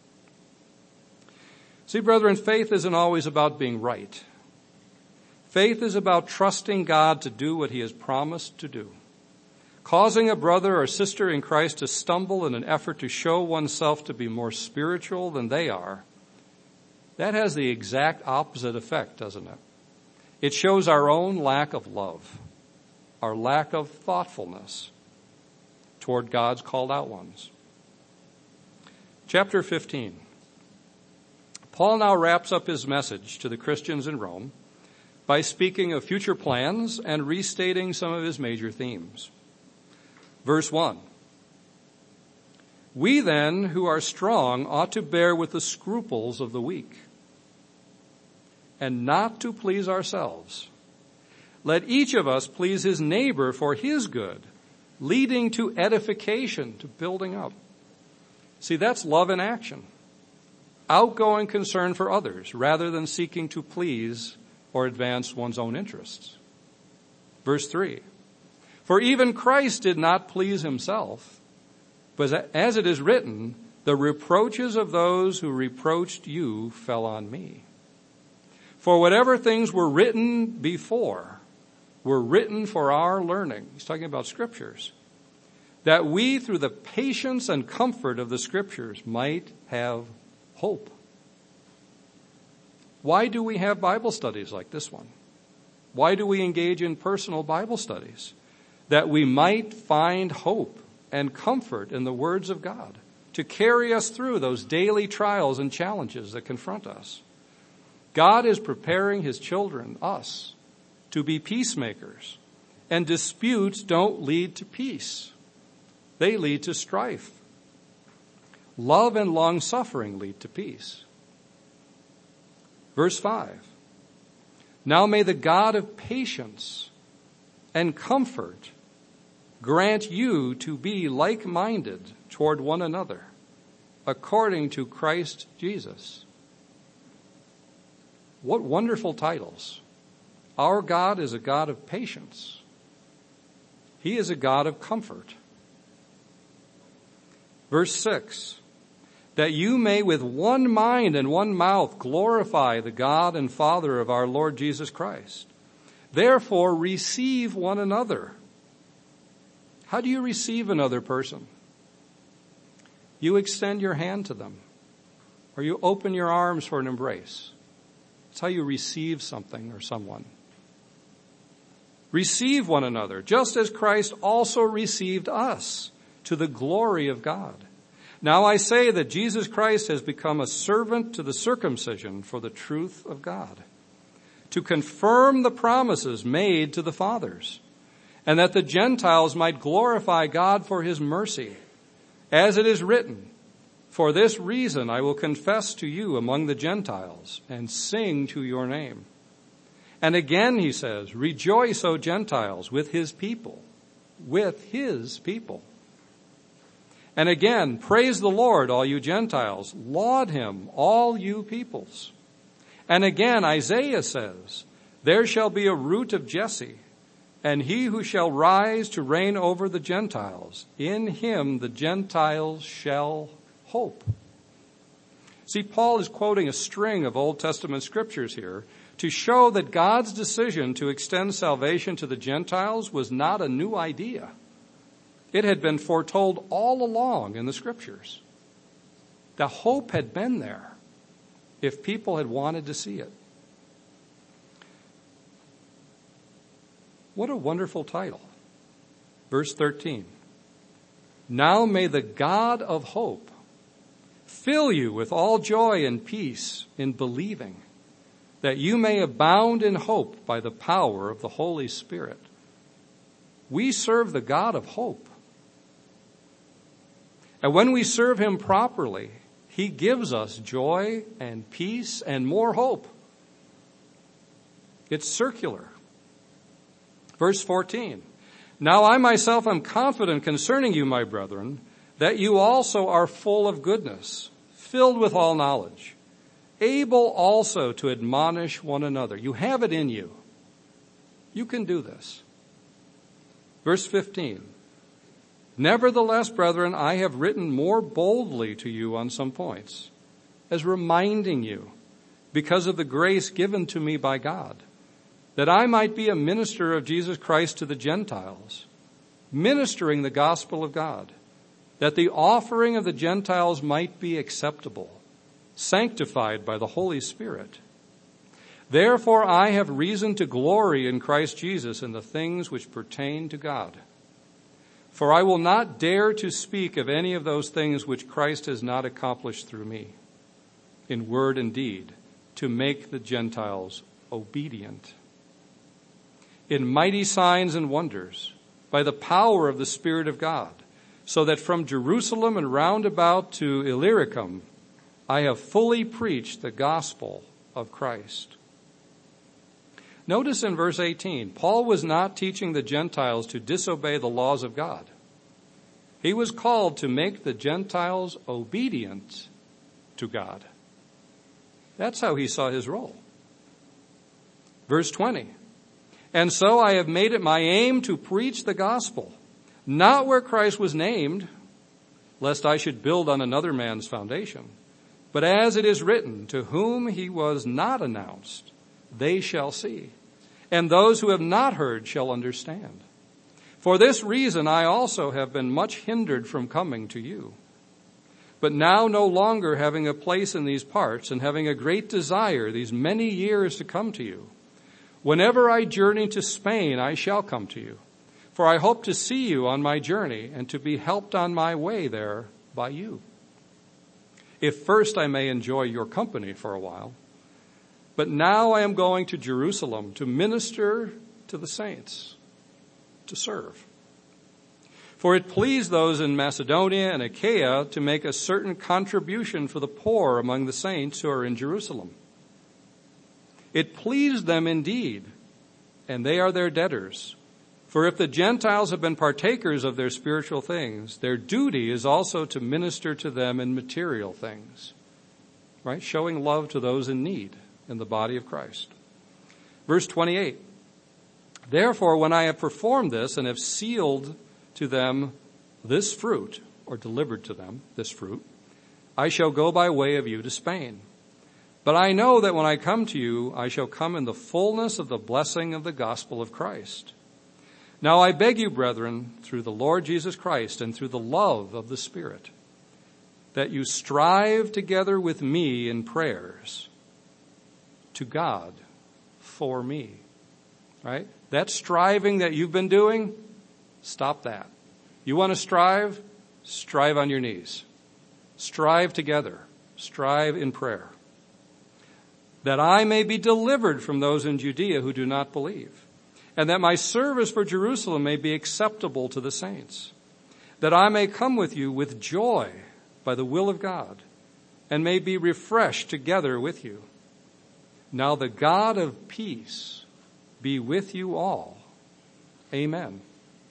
See, brethren, faith isn't always about being right. Faith is about trusting God to do what he has promised to do. Causing a brother or sister in Christ to stumble in an effort to show oneself to be more spiritual than they are, that has the exact opposite effect, doesn't it? It shows our own lack of love, our lack of thoughtfulness toward God's called out ones. Chapter fifteen. Paul now wraps up his message to the Christians in Rome by speaking of future plans and restating some of his major themes. Verse one. We then, who are strong, ought to bear with the scruples of the weak, and not to please ourselves. Let each of us please his neighbor for his good, leading to edification, to building up. See, that's love in action. Outgoing concern for others, rather than seeking to please or advance one's own interests. Verse three. For even Christ did not please himself, but as it is written, the reproaches of those who reproached you fell on me. For whatever things were written before were written for our learning. He's talking about scriptures. That we, through the patience and comfort of the scriptures, might have hope. Why do we have Bible studies like this one? Why do we engage in personal Bible studies? That we might find hope and comfort in the words of God to carry us through those daily trials and challenges that confront us. God is preparing his children, us, to be peacemakers, and disputes don't lead to peace. They lead to strife. Love and long-suffering lead to peace. Verse five. Now may the God of patience and comfort grant you to be like-minded toward one another, according to Christ Jesus. What wonderful titles. Our God is a God of patience. He is a God of comfort. Verse six, that you may with one mind and one mouth glorify the God and Father of our Lord Jesus Christ. Therefore receive one another. How do you receive another person? You extend your hand to them, or you open your arms for an embrace. It's how you receive something or someone. Receive one another, just as Christ also received us, to the glory of God. Now I say that Jesus Christ has become a servant to the circumcision for the truth of God, to confirm the promises made to the fathers, and that the Gentiles might glorify God for his mercy. As it is written, for this reason I will confess to you among the Gentiles and sing to your name. And again he says, rejoice, O Gentiles, with his people, with his people. And again, praise the Lord, all you Gentiles. Laud him, all you peoples. And again, Isaiah says, there shall be a root of Jesse, and he who shall rise to reign over the Gentiles. In him the Gentiles shall hope. See, Paul is quoting a string of Old Testament scriptures here to show that God's decision to extend salvation to the Gentiles was not a new idea. It had been foretold all along in the scriptures. The hope had been there if people had wanted to see it. What a wonderful title. Verse thirteen. Now may the God of hope fill you with all joy and peace in believing, that you may abound in hope by the power of the Holy Spirit. We serve the God of hope. And when we serve him properly, he gives us joy and peace and more hope. It's circular. Verse fourteen. Now I myself am confident concerning you, my brethren, that you also are full of goodness, filled with all knowledge, able also to admonish one another. You have it in you. You can do this. Verse fifteen. Nevertheless, brethren, I have written more boldly to you on some points, as reminding you, because of the grace given to me by God, that I might be a minister of Jesus Christ to the Gentiles, ministering the gospel of God, that the offering of the Gentiles might be acceptable, sanctified by the Holy Spirit. Therefore I have reason to glory in Christ Jesus in the things which pertain to God. For I will not dare to speak of any of those things which Christ has not accomplished through me, in word and deed, to make the Gentiles obedient. in mighty signs and wonders, by the power of the Spirit of God, so that from Jerusalem and round about to Illyricum, I have fully preached the gospel of Christ. Notice in verse eighteen, Paul was not teaching the Gentiles to disobey the laws of God. He was called to make the Gentiles obedient to God. That's how he saw his role. Verse twenty, and so I have made it my aim to preach the gospel, not where Christ was named, lest I should build on another man's foundation, but as it is written, to whom he was not announced, they shall see, and those who have not heard shall understand. For this reason I also have been much hindered from coming to you. But now no longer having a place in these parts and having a great desire these many years to come to you, whenever I journey to Spain, I shall come to you. For I hope to see you on my journey and to be helped on my way there by you. If first I may enjoy your company for a while. But now I am going to Jerusalem to minister to the saints, to serve. For it pleased those in Macedonia and Achaia to make a certain contribution for the poor among the saints who are in Jerusalem. It pleased them indeed, and they are their debtors. For if the Gentiles have been partakers of their spiritual things, their duty is also to minister to them in material things, right? Showing love to those in need in the body of Christ. Verse twenty-eight, therefore, when I have performed this and have sealed to them this fruit, or delivered to them this fruit, I shall go by way of you to Spain. But I know that when I come to you, I shall come in the fullness of the blessing of the gospel of Christ. Now I beg you, brethren, through the Lord Jesus Christ and through the love of the Spirit, that you strive together with me in prayers to God for me. Right? That striving that you've been doing, stop that. You want to strive? Strive on your knees. Strive together. Strive in prayer. That I may be delivered from those in Judea who do not believe, and that my service for Jerusalem may be acceptable to the saints, that I may come with you with joy by the will of God, and may be refreshed together with you. Now the God of peace be with you all. Amen.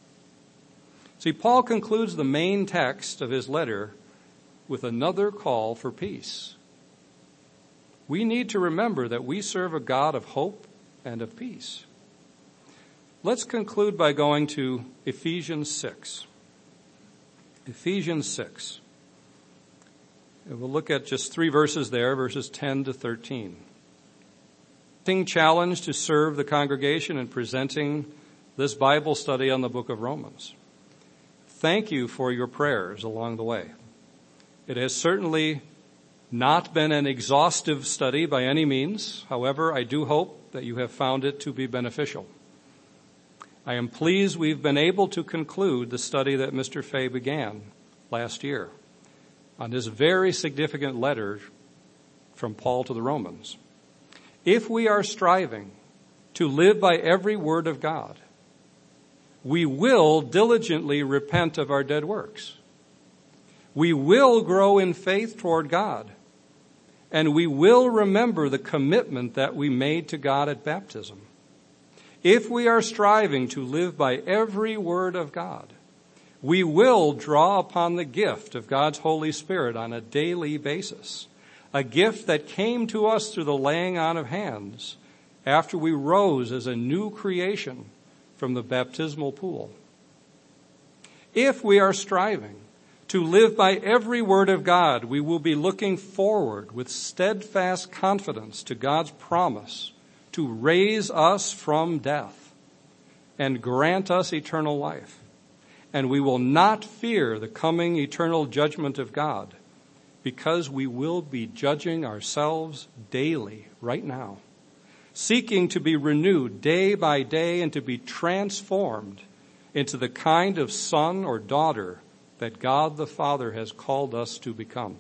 See, Paul concludes the main text of his letter with another call for peace. We need to remember that we serve a God of hope and of peace. Let's conclude by going to Ephesians six. Ephesians six. And we'll look at just three verses there, verses ten to thirteen. Challenge to serve the congregation in presenting this Bible study on the book of Romans. Thank you for your prayers along the way. It has certainly not been an exhaustive study by any means. However, I do hope that you have found it to be beneficial. I am pleased we've been able to conclude the study that Mister Fay began last year on this very significant letter from Paul to the Romans. If we are striving to live by every word of God, we will diligently repent of our dead works. We will grow in faith toward God, and we will remember the commitment that we made to God at baptism. If we are striving to live by every word of God, we will draw upon the gift of God's Holy Spirit on a daily basis, a gift that came to us through the laying on of hands after we rose as a new creation from the baptismal pool. If we are striving to live by every word of God, we will be looking forward with steadfast confidence to God's promise to raise us from death and grant us eternal life. And we will not fear the coming eternal judgment of God, because we will be judging ourselves daily right now, seeking to be renewed day by day and to be transformed into the kind of son or daughter that God the Father has called us to become.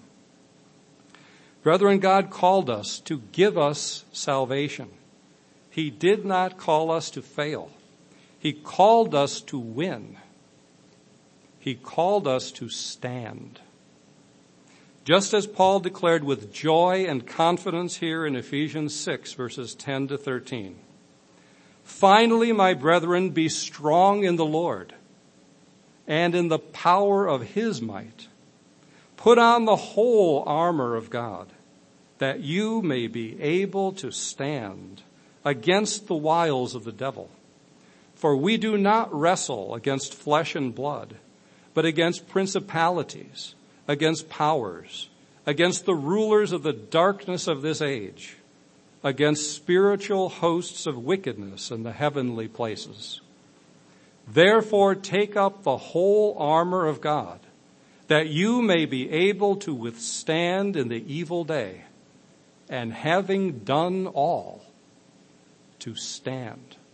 Brethren, God called us to give us salvation. He did not call us to fail. He called us to win. He called us to stand. Just as Paul declared with joy and confidence here in Ephesians six, verses ten to thirteen. Finally, my brethren, be strong in the Lord and in the power of his might. Put on the whole armor of God, that you may be able to stand against the wiles of the devil. For we do not wrestle against flesh and blood, but against principalities, against powers, against the rulers of the darkness of this age, against spiritual hosts of wickedness in the heavenly places. Therefore take up the whole armor of God, that you may be able to withstand in the evil day, and having done all, to stand.